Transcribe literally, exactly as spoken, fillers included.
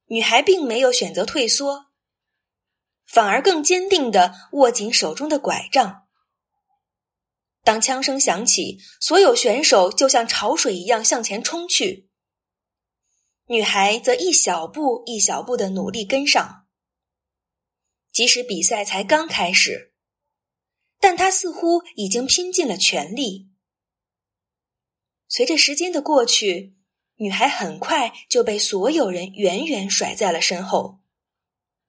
女孩并没有选择退缩，反而更坚定地握紧手中的拐杖。当枪声响起，所有选手就像潮水一样向前冲去，女孩则一小步一小步地努力跟上。即使比赛才刚开始，但她似乎已经拼尽了全力。随着时间的过去，女孩很快就被所有人远远甩在了身后。